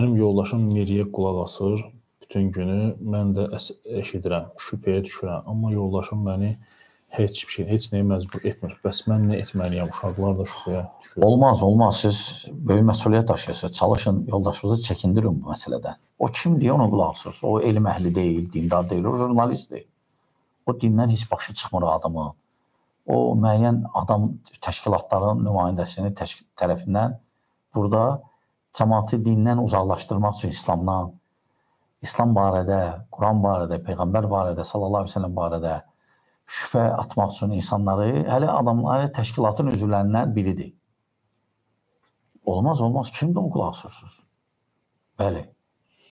Mənim yoldaşım Miriyə qulaq asır bütün günü. Mən də eşidirəm, şübhəyə düşürəm. Amma yoldaşım məni heç nəyə məcbur etmir. Bəs mən nə etməliyəm? Uşaqlar da şübhəyə düşür. Olmaz. Siz böyük məsuliyyət daşıyırsınız. Çalışın, yoldaşınızı çəkindirin bu məsələdən. O kimdir, ona qulaq asırsınız. O elm əhli deyil, dindar deyil, o jurnalistdir. O dindən heç başı çıxmır adamın. O müəyyən adam təşkilatların nümayəndəsinin tərəfindən burada cəmaatı dindən uzaqlaşdırmaq üçün İslam barədə, Quran barədə, Peyğəmbər barədə, sallallahu əleyhi və səlləm barədə şübhə atmaq üçün insanları, adamları təşkilatın üzvlərindən biridir. Olmaz. Kimdir o qulaq asırsınız? Bəli.